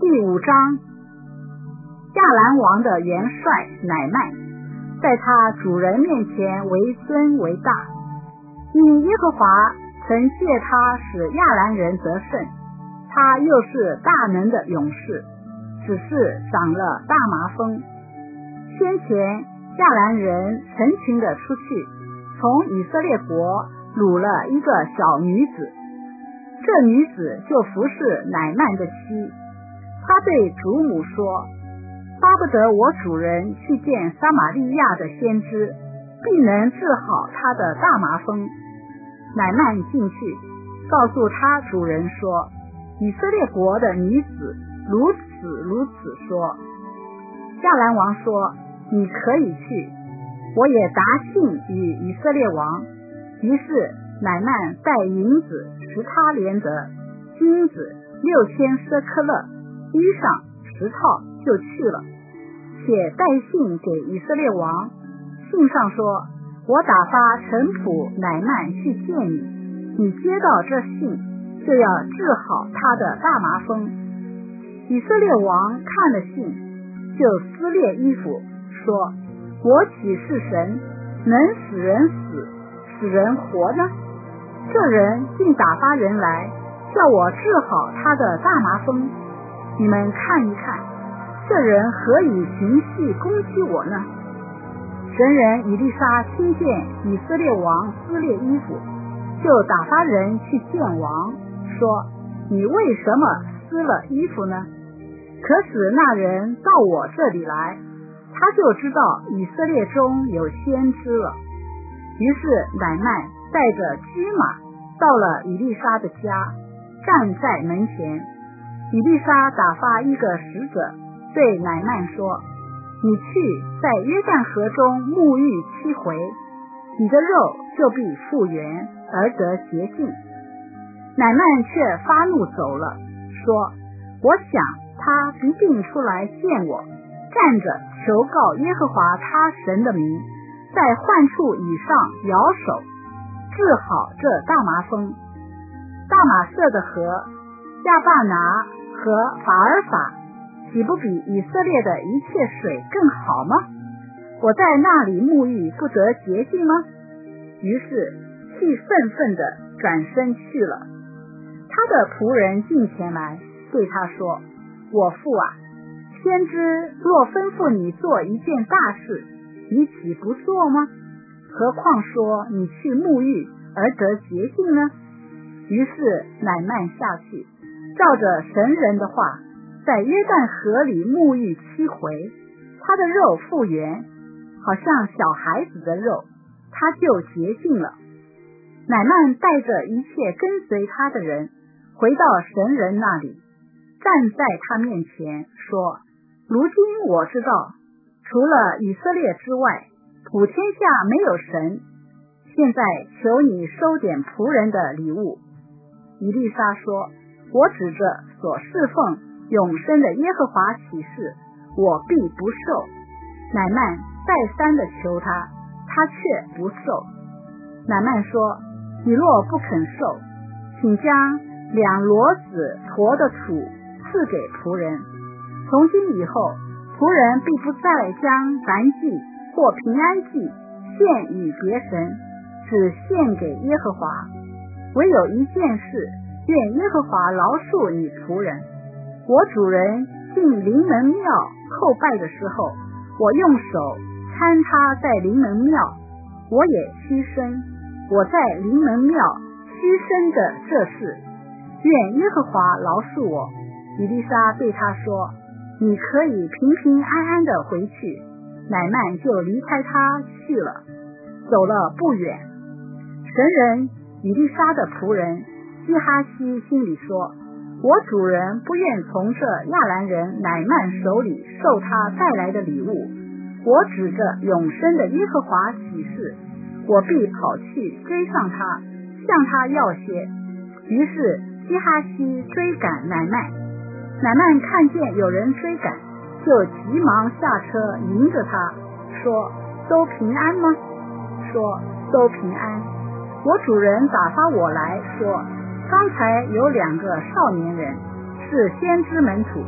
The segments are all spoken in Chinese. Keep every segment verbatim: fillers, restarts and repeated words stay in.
第五章，亚兰王的元帅乃曼，在他主人面前为尊为大，因耶和华曾借他使亚兰人得胜，他又是大能的勇士，只是长了大麻风。先前亚兰人成群的出去，从以色列国掳了一个小女子，这女子就服侍乃曼的妻。他对主母说，巴不得我主人去见撒玛利亚的先知，必能治好他的大麻风。乃曼进去告诉他主人说，以色列国的女子如此如此说。亚兰王说，你可以去，我也答信与以色列王。于是乃曼带银子十他连得，金子六千舍克勒，衣裳十套，就去了，且带信给以色列王。信上说，我打发臣仆乃曼去见你，你接到这信，就要治好他的大麻风。以色列王看了信，就撕裂衣服，说，我岂是神，能使人死，使人活呢？这人竟打发人来，叫我治好他的大麻风。你们看一看，这人何以行事攻击我呢？神人以利沙听见以色列王撕裂衣服，就打发人去见王，说，你为什么撕了衣服呢？可使那人到我这里来，他就知道以色列中有先知了。于是乃曼带着驹马到了以利沙的家，站在门前。以利沙打发一个使者对乃曼说，你去在约旦河中沐浴七回，你的肉就必复原而得洁净。乃曼却发怒走了，说，我想他必定出来见我，站着求告耶和华他神的名，在患处以上摇手，治好这大麻风。大马色的河亚巴拿和法尔法岂不比以色列的一切水更好吗？我在那里沐浴不得洁净吗？于是气愤愤地转身去了。他的仆人进前来对他说，我父啊，先知若吩咐你做一件大事，你岂不做吗？何况说你去沐浴而得洁净呢？于是乃曼下去，照着神人的话，在约旦河里沐浴七回，他的肉复原，好像小孩子的肉，他就洁净了。乃曼带着一切跟随他的人回到神人那里，站在他面前说，如今我知道，除了以色列之外，普天下没有神，现在求你收点仆人的礼物。以利沙说，我指着所侍奉永生的耶和华起誓，我必不受。乃曼再三的求他，他却不受。乃曼说，你若不肯受，请将两骡子驮的土赐给仆人。从今以后，仆人必不再将燔祭或平安祭献与别神，只献给耶和华。唯有一件事，愿耶和华饶恕你仆人。我主人进临门庙叩拜的时候，我用手搀他在临门庙，我也屈身，我在临门庙屈身的这事，愿耶和华饶恕我。以利沙对他说，你可以平平安安的回去。乃曼就离开他去了，走了不远。神人以利沙的仆人基哈西心里说，我主人不愿从这亚兰人乃曼手里受他带来的礼物，我指着永生的耶和华起誓，我必跑去追上他，向他要些。于是基哈西追赶乃曼，乃曼看见有人追赶，就急忙下车迎着他，说，都平安吗？说，都平安。我主人打发我来说，刚才有两个少年人，是先知门徒，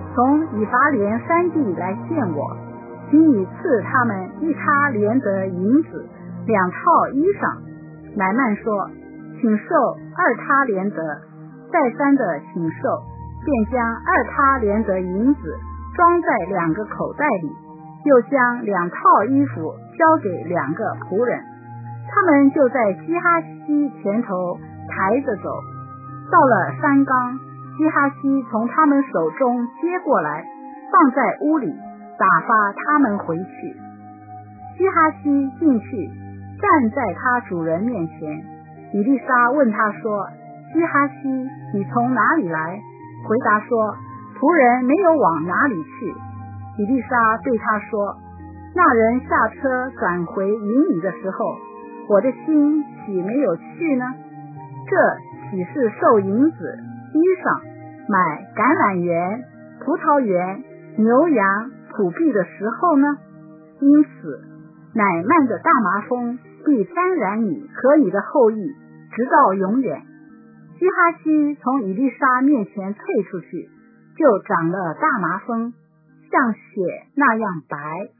从以法莲山地来见我，请你赐他们一他连得银子，两套衣裳。乃曼说，请受二他连得，再三的请受，便将二他连得银子装在两个口袋里，又将两套衣服交给两个仆人，他们就在基哈西前头抬着走。到了山冈，基哈西从他们手中接过来，放在屋里，打发他们回去。基哈西进去，站在他主人面前。以利沙问他说，基哈西，你从哪里来？回答说，仆人没有往哪里去。以利沙对他说，那人下车转回营里的时候，我的心岂没有去呢？这岂是受银子、衣裳、买橄榄园、葡萄园、牛羊、土币的时候呢？因此乃曼的大麻风必沾染你和你的后裔，直到永远。基哈西从以利沙面前退出去，就长了大麻风，像血那样白。